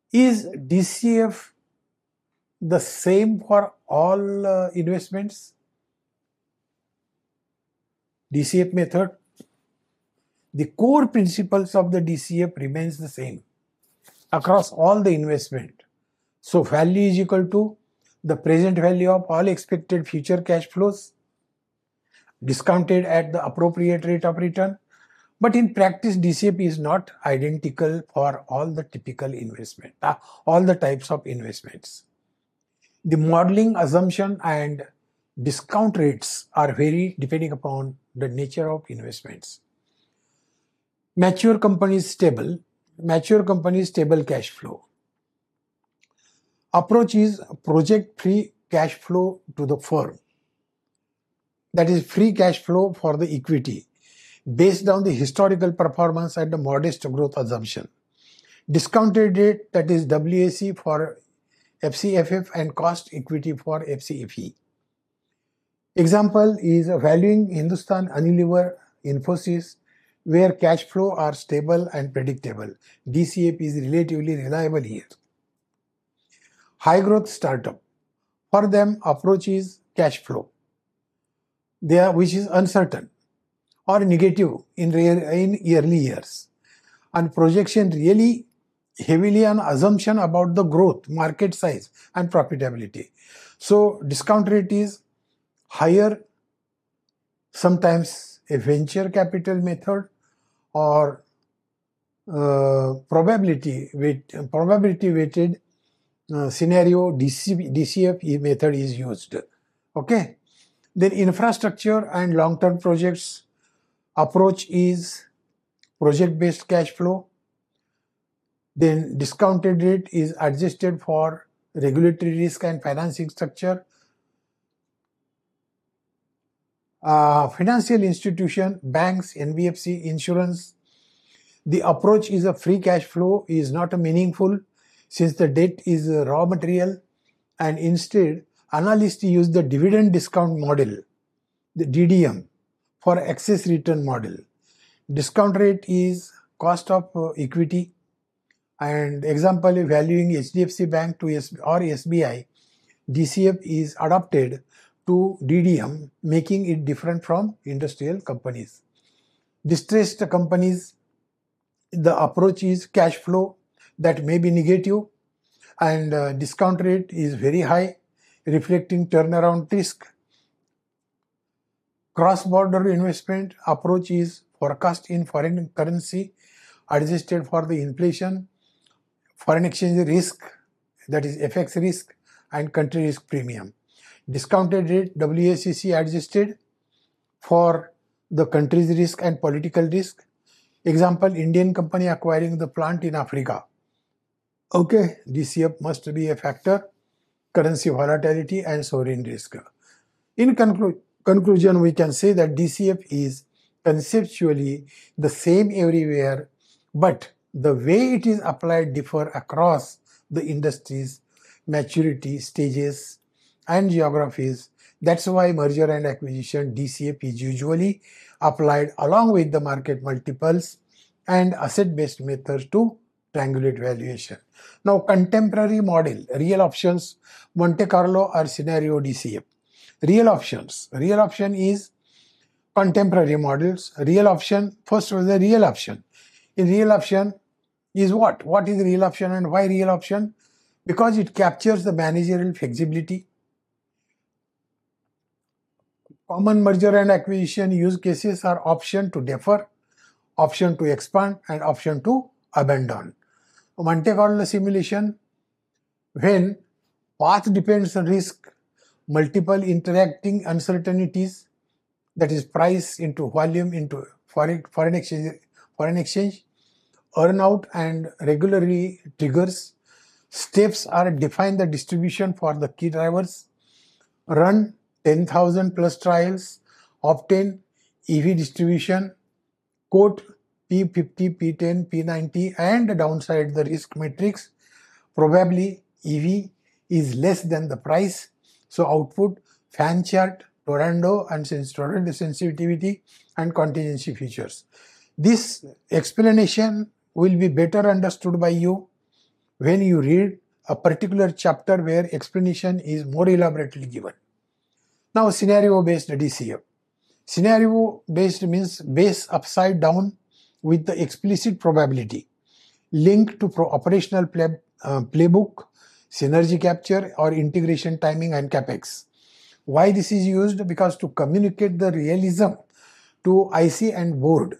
Is DCF the same for all investments? DCF method, the core principles of the DCF remains the same across all the investment. So value is equal to the present value of all expected future cash flows discounted at the appropriate rate of return. But in practice, DCF is not identical for all the typical investment, all the types of investments. The modeling assumption and discount rates are vary depending upon the nature of investments. Mature companies stable cash flow. Approach is project free cash flow to the firm. That is free cash flow for the equity based on the historical performance and the modest growth assumption. Discounted rate, that is WAC for FCFF and cost equity for FCFE. Example is valuing Hindustan Unilever, Infosys, where cash flow are stable and predictable. DCF is relatively reliable here. High growth startup. For them, approach is cash flow, which is uncertain or negative in early years, and projection really heavily on assumption about the growth, market size, and profitability. So discount rate is higher, sometimes a venture capital method or probability weighted scenario DCF method is used. Okay. Then infrastructure and long-term projects approach is project-based cash flow. Then discounted rate is adjusted for regulatory risk and financing structure. Financial institution, banks, NBFC, insurance, the approach is a free cash flow is not meaningful since the debt is raw material, and instead analysts use the dividend discount model, the DDM, for excess return model. Discount rate is cost of equity, and example valuing HDFC Bank to or SBI, DCF is adopted to DDM, making it different from industrial companies. Distressed companies, the approach is cash flow that may be negative, and discount rate is very high, reflecting turnaround risk. Cross-border investment approach is forecast in foreign currency, adjusted for the inflation, foreign exchange risk, that is FX risk, and country risk premium. Discounted rate, WACC adjusted for the country's risk and political risk. Example, Indian company acquiring the plant in Africa. Okay, DCF must be a factor, currency volatility and sovereign risk. In conclusion, we can say that DCF is conceptually the same everywhere, but the way it is applied differ across the industries, maturity stages, and geographies. That's why merger and acquisition DCF is usually applied along with the market multiples and asset-based methods to triangulate valuation. Now, contemporary model, real options, Monte Carlo or scenario DCF. Real options. Real option is contemporary models. Real option, first was the real option. In real option is what? What is real option and why real option? Because it captures the managerial flexibility. Common merger and acquisition use cases are option to defer, option to expand, and option to abandon. Monte Carlo simulation, when path depends on risk, multiple interacting uncertainties, that is price into volume into foreign exchange, earn-out and regulatory triggers, steps are define the distribution for the key drivers, run 10,000 plus trials, obtain EV distribution, quote P50, P10, P90, and downside the risk matrix. Probably EV is less than the price. So output, fan chart, Tornado and Tornado sensitivity and contingency features. This explanation will be better understood by you when you read a particular chapter where explanation is more elaborately given. Now, scenario-based DCF. Scenario-based means base upside down with the explicit probability linked to operational playbook, synergy capture, or integration timing and capex. Why this is used? Because to communicate the realism to IC and board,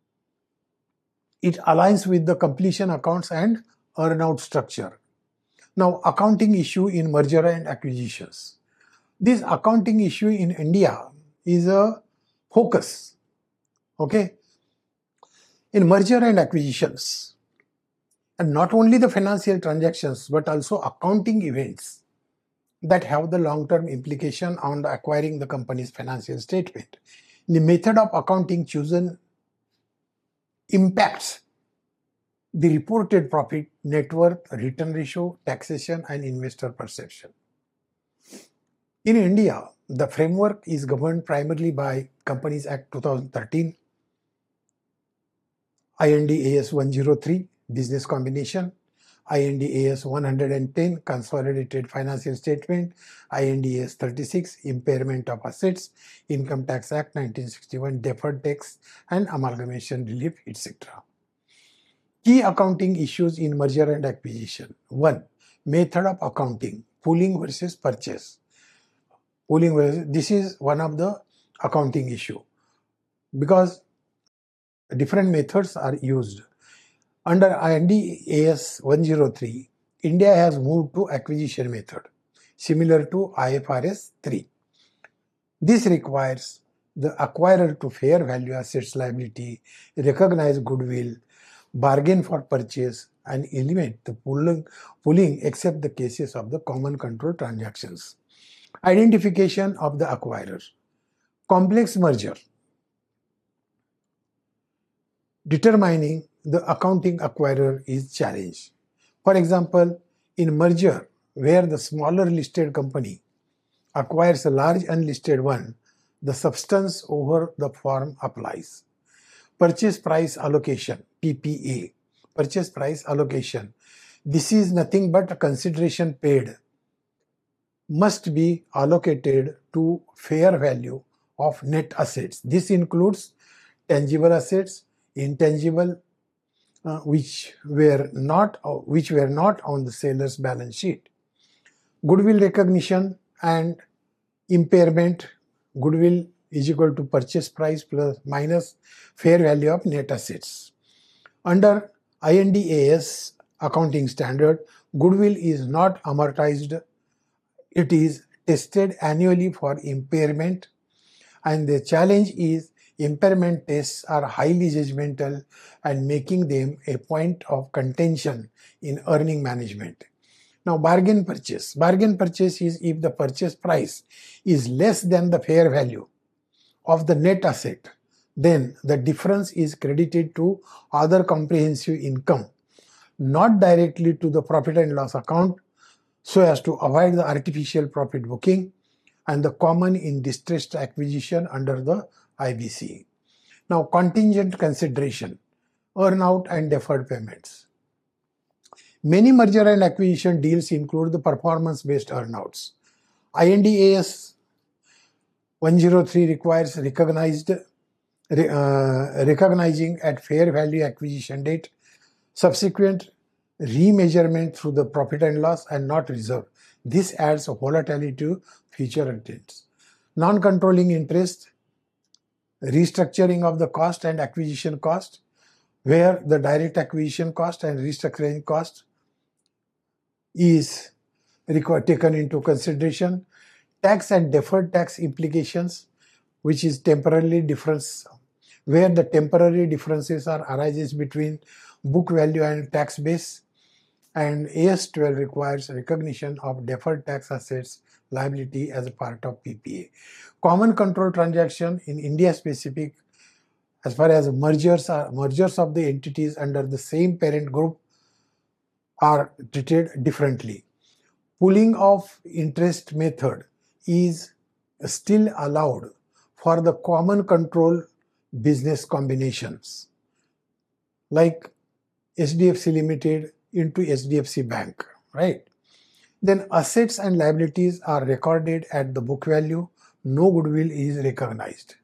it aligns with the completion accounts and earn-out structure. Now, accounting issue in merger and acquisitions. This accounting issue in India is a focus. Okay, in merger and acquisitions, and not only the financial transactions but also accounting events that have the long-term implication on acquiring the company's financial statement. The method of accounting chosen impacts the reported profit, net worth, return ratio, taxation, and investor perception. In India, the framework is governed primarily by Companies Act 2013, IND AS 103, Business Combination, IND AS 110, Consolidated Financial Statement, IND AS 36, Impairment of Assets, Income Tax Act 1961, Deferred Tax and Amalgamation Relief, etc. Key accounting issues in merger and acquisition. 1. Method of accounting, pooling versus purchase. This is one of the accounting issue because different methods are used. Under IND AS 103, India has moved to acquisition method, similar to IFRS 3. This requires the acquirer to fair value assets liability, recognize goodwill, bargain for purchase, and eliminate the pooling except the cases of the common control transactions. Identification of the acquirer. Complex merger. Determining the accounting acquirer is challenged. For example, in merger where the smaller listed company acquires a large unlisted one, the substance over the form applies. Purchase price allocation, PPA. Purchase price allocation. This is nothing but a consideration paid must be allocated to fair value of net assets. This includes tangible assets, intangible, which were not on the seller's balance sheet. Goodwill recognition and impairment. Goodwill is equal to purchase price plus minus fair value of net assets. Under IND AS accounting standard, goodwill is not amortized. It is tested annually for impairment, and the challenge is impairment tests are highly judgmental and making them a point of contention in earning management. Now, bargain purchase. Bargain purchase is if the purchase price is less than the fair value of the net asset, then the difference is credited to other comprehensive income, not directly to the profit and loss account, so as to avoid the artificial profit booking and the common in distressed acquisition under the IBC. Now, contingent consideration, earn-out and deferred payments. Many merger and acquisition deals include the performance-based earn-outs. IND AS 103 requires recognizing at fair value acquisition date, subsequent remeasurement through the profit and loss and not reserve. This adds a volatility to future earnings. Non-controlling interest, restructuring of the cost and acquisition cost, where the direct acquisition cost and restructuring cost is taken into consideration. Tax and deferred tax implications, which is temporary difference, where the temporary differences arises between book value and tax base. And AS 12 requires recognition of deferred tax assets liability as a part of PPA. Common control transaction in India specific, as far as mergers of the entities under the same parent group are treated differently. Pooling of interest method is still allowed for the common control business combinations like SDFC Limited, into HDFC Bank, right? Then assets and liabilities are recorded at the book value. No goodwill is recognized.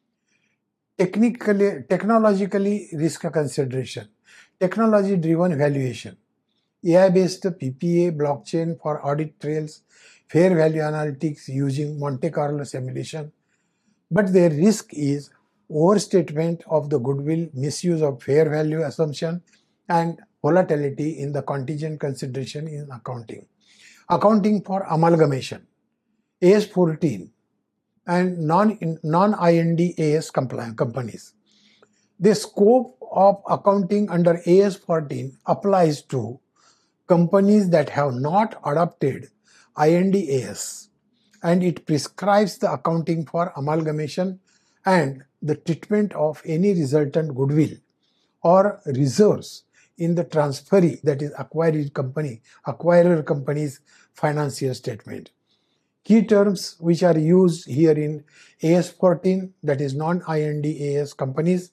Technologically risk consideration. Technology-driven valuation. AI-based PPA blockchain for audit trails, fair value analytics using Monte Carlo simulation. But their risk is overstatement of the goodwill, misuse of fair value assumption, and volatility in the contingent consideration in accounting. Accounting for amalgamation, AS 14 and non-IND AS companies. The scope of accounting under AS 14 applies to companies that have not adopted IND AS, and it prescribes the accounting for amalgamation and the treatment of any resultant goodwill or reserves in the transferee, that is acquirer company's financial statement. Key terms which are used here in AS 14, that is non-IND AS companies,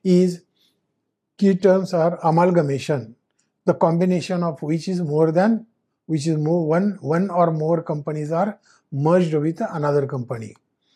key terms are amalgamation, the combination of which is one or more companies are merged with another company.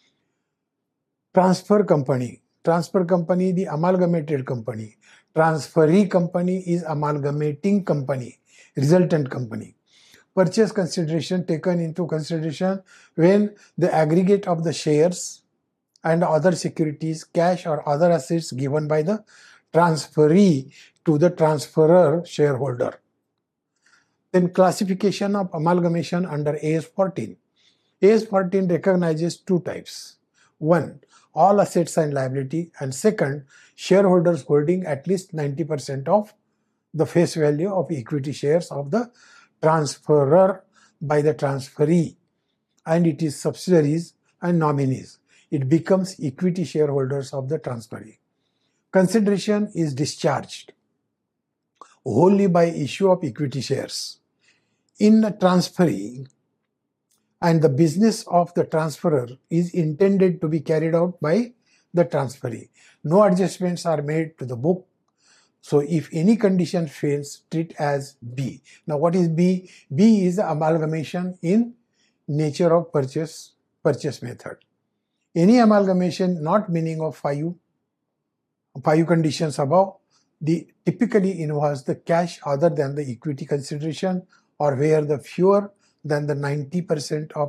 Transfer company, the amalgamated company. Transferee company is amalgamating company, resultant company. Purchase consideration taken into consideration when the aggregate of the shares and other securities, cash or other assets given by the transferee to the transferor shareholder. Then classification of amalgamation under AS 14. AS 14 recognizes two types. One, all assets and liability, and second, shareholders holding at least 90% of the face value of equity shares of the transferor by the transferee and it is subsidiaries and nominees. It becomes equity shareholders of the transferee. Consideration is discharged wholly by issue of equity shares in the transferee, and the business of the transferor is intended to be carried out by the transferee. No adjustments are made to the book. So if any condition fails, treat as B. Now what is B? B is the amalgamation in nature of purchase method. Any amalgamation not meaning of five conditions above, typically involves the cash other than the equity consideration, or where the fewer than the 90% of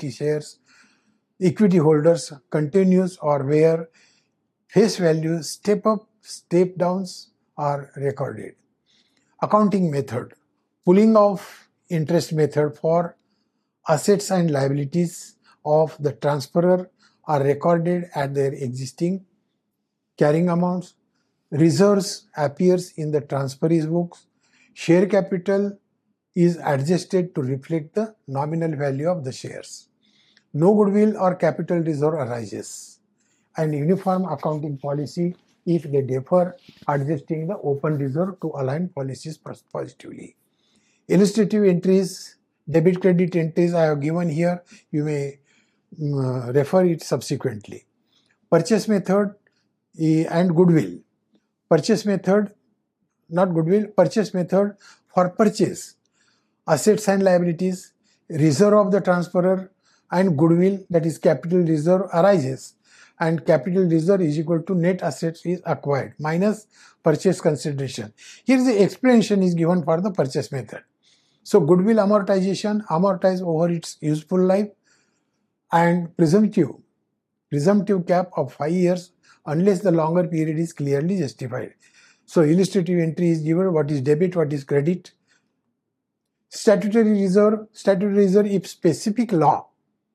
equity holders continues, or where face value step up, step downs are recorded. Accounting method. Pooling of interest method for assets and liabilities of the transferor are recorded at their existing carrying amounts. Reserves appears in the transferee's books. Share capital is adjusted to reflect the nominal value of the shares. No goodwill or capital reserve arises. And uniform accounting policy if they differ, adjusting the open reserve to align policies positively. Illustrative entries, debit credit entries I have given here. You may refer it subsequently. Purchase method and goodwill. Purchase method, not goodwill, purchase method for purchase. Assets and liabilities, reserve of the transferor, and goodwill, that is capital reserve, arises, and capital reserve is equal to net assets is acquired minus purchase consideration. Here the explanation is given for the purchase method. So goodwill amortization amortized over its useful life, and presumptive cap of 5 years unless the longer period is clearly justified. So illustrative entry is given, what is debit, what is credit. Statutory reserve if specific law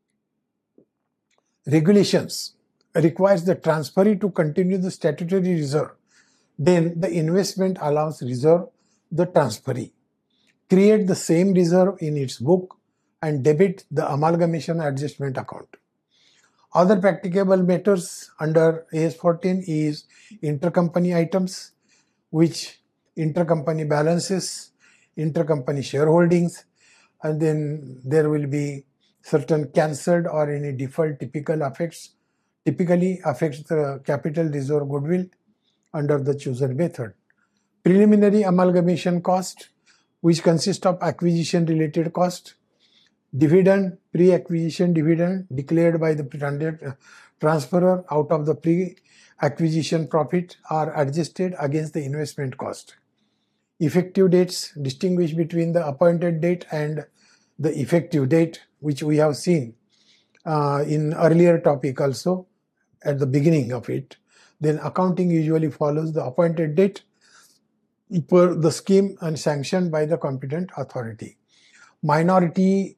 regulations requires the transferee to continue the statutory reserve, then the investment allowance reserve the transferee. Create the same reserve in its book and debit the amalgamation adjustment account. Other practicable matters under AS 14 is intercompany items, which intercompany balances, intercompany shareholdings, and then there will be certain cancelled or any default typically affects the capital reserve goodwill under the chosen method. Preliminary amalgamation cost, which consist of acquisition related cost, dividend, pre-acquisition dividend declared by the transferor out of the pre-acquisition profit are adjusted against the investment cost. Effective dates distinguish between the appointed date and the effective date, which we have seen in earlier topic also at the beginning of it. Then accounting usually follows the appointed date per the scheme and sanctioned by the competent authority. Minority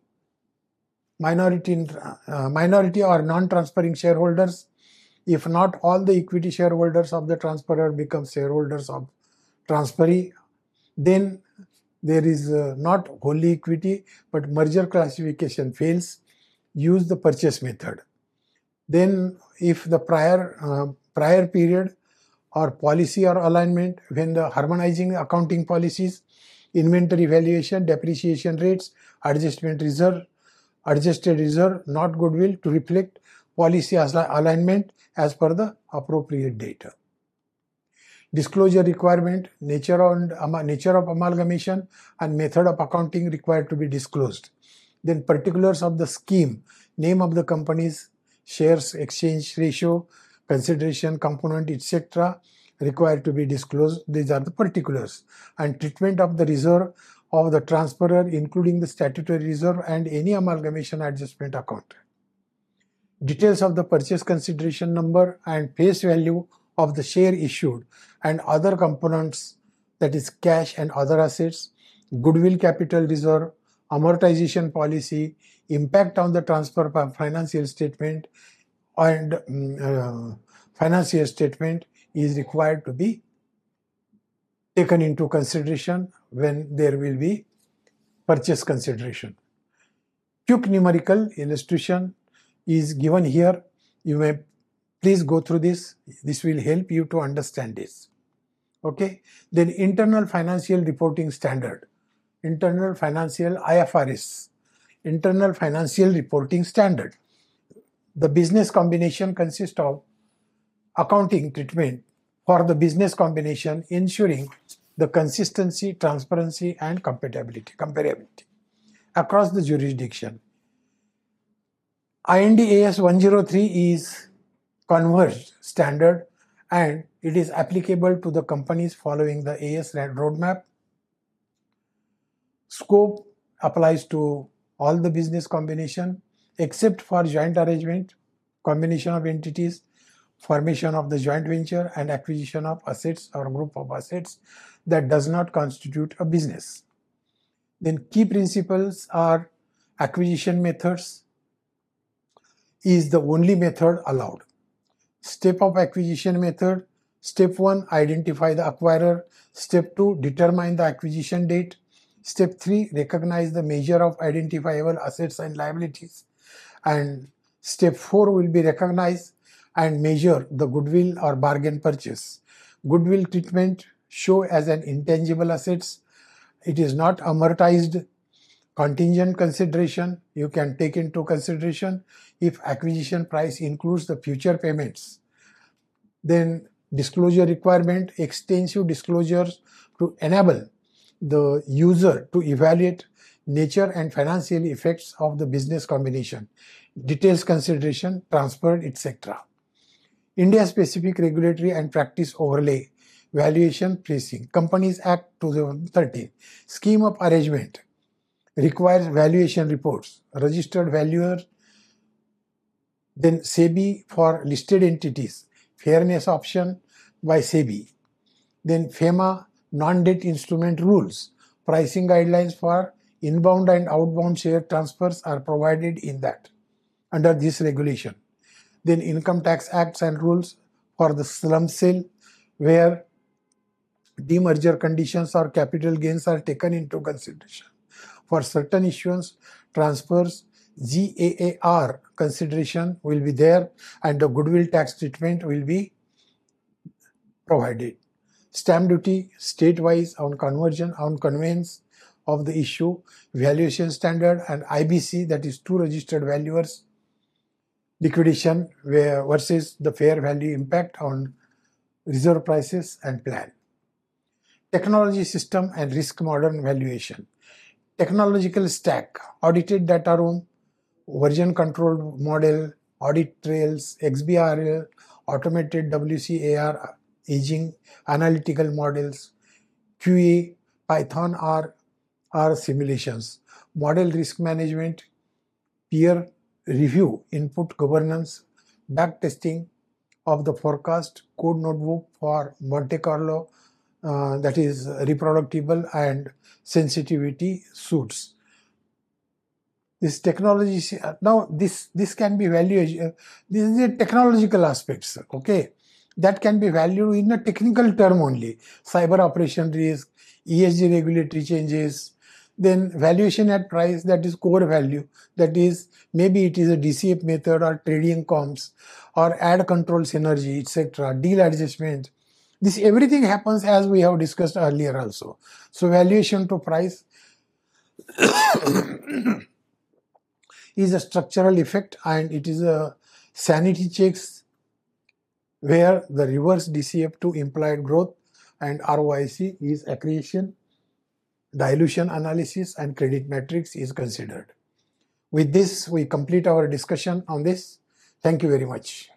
or non-transferring shareholders, if not all the equity shareholders of the transferor become shareholders of transferee, then there is not wholly equity but merger classification fails. Use the purchase method. Then if the prior period or policy or alignment, when the harmonizing accounting policies, inventory valuation, depreciation rates, adjusted reserve, not goodwill, to reflect policy alignment as per the appropriate data. Disclosure requirement, nature of amalgamation and method of accounting required to be disclosed. Then particulars of the scheme, name of the company's shares, exchange ratio, consideration component, etc. required to be disclosed. These are the particulars. And treatment of the reserve of the transferor, including the statutory reserve and any amalgamation adjustment account. Details of the purchase consideration number and face value of the share issued and other components, that is cash and other assets, goodwill capital reserve, amortization policy, impact on the transfer financial statement and financial statement is required to be taken into consideration when there will be purchase consideration. Quick numerical illustration is given here. You may please go through this. This will help you to understand this. Okay. Then internal financial reporting standard. Internal financial IFRS. Internal financial reporting standard. The business combination consists of accounting treatment for the business combination, ensuring the consistency, transparency, and comparability across the jurisdiction. IND AS 103 is converged standard and it is applicable to the companies following the AS roadmap. Scope applies to all the business combination except for joint arrangement, combination of entities, formation of the joint venture, and acquisition of assets or group of assets that does not constitute a business. Then key principles are acquisition methods is the only method allowed. Step of acquisition method: step 1, identify the acquirer. Step 2, determine the acquisition date. Step 3, recognize the measure of identifiable assets and liabilities. And step 4 will be recognize and measure the goodwill or bargain purchase. Goodwill treatment: show as an intangible assets. It is not amortized. Contingent consideration you can take into consideration if acquisition price includes the future payments. Then disclosure requirement: extensive disclosures to enable the user to evaluate nature and financial effects of the business combination, details consideration, transfer, etc. India-specific regulatory and practice overlay, valuation pricing. Companies Act 2013. Scheme of arrangement requires valuation reports, registered valuer. Then SEBI for listed entities, fairness option by SEBI. Then FEMA non-debt instrument rules, pricing guidelines for inbound and outbound share transfers are provided in that under this regulation. Then Income Tax Acts and rules for the slump sale, where demerger conditions or capital gains are taken into consideration. For certain issuance transfers, GAAR consideration will be there and the goodwill tax treatment will be provided. Stamp duty state-wise on conversion, on conveyance of the issue, valuation standard, and IBC, that is two registered valuers, liquidation versus the fair value impact on reserve prices and plan. Technology system and risk model valuation. Technological stack, audited data room, version controlled model, audit trails, XBRL, automated WCAR, aging, analytical models, QA, Python R simulations, model risk management, peer review, input governance, back testing of the forecast, code notebook for Monte Carlo, that is reproducible and sensitivity suits. This technology, now this can be valued, this is the technological aspects, okay, that can be valued in a technical term only. Cyber operation risk, ESG regulatory changes, then valuation at price, that is core value, that is maybe it is a DCF method or trading comps or ad control synergy, etc., deal adjustment. This everything happens as we have discussed earlier also. So valuation to price is a structural effect, and it is a sanity checks where the reverse DCF to implied growth and ROIC is accretion, dilution analysis, and credit metrics is considered. With this, we complete our discussion on this. Thank you very much.